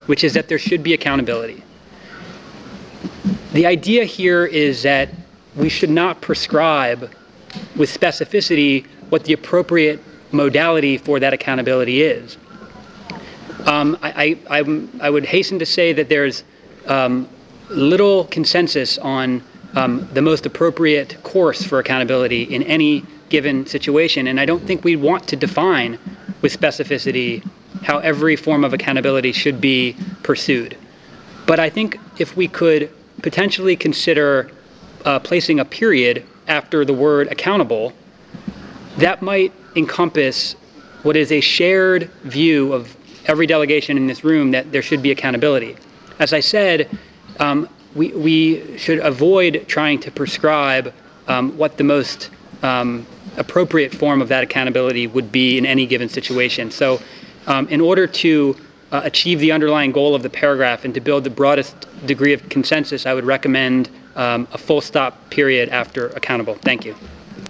which is that there should be accountability. The idea here is that we should not prescribe with specificity what the appropriate modality for that accountability is. I would hasten to say that there's little consensus on the most appropriate course for accountability in any given situation, and I don't think we want to define with specificity how every form of accountability should be pursued. But I think if we could potentially consider placing a period after the word accountable, that might encompass what is a shared view of every delegation in this room, that there should be accountability. As I said, we should avoid trying to prescribe what the most appropriate form of that accountability would be in any given situation. So in order to achieve the underlying goal of the paragraph and to build the broadest degree of consensus, I would recommend a full stop period after accountable. Thank you.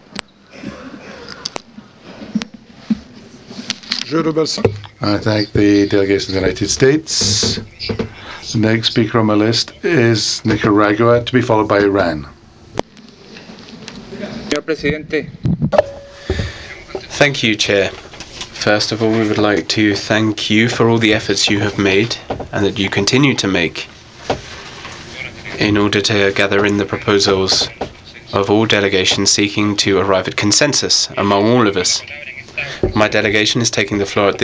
I thank the delegation of the United States. The next speaker on my list is Nicaragua, to be followed by Iran. Thank you, Chair. First of all, we would like to thank you for all the efforts you have made and that you continue to make in order to gather in the proposals of all delegations seeking to arrive at consensus among all of us. My delegation is taking the floor at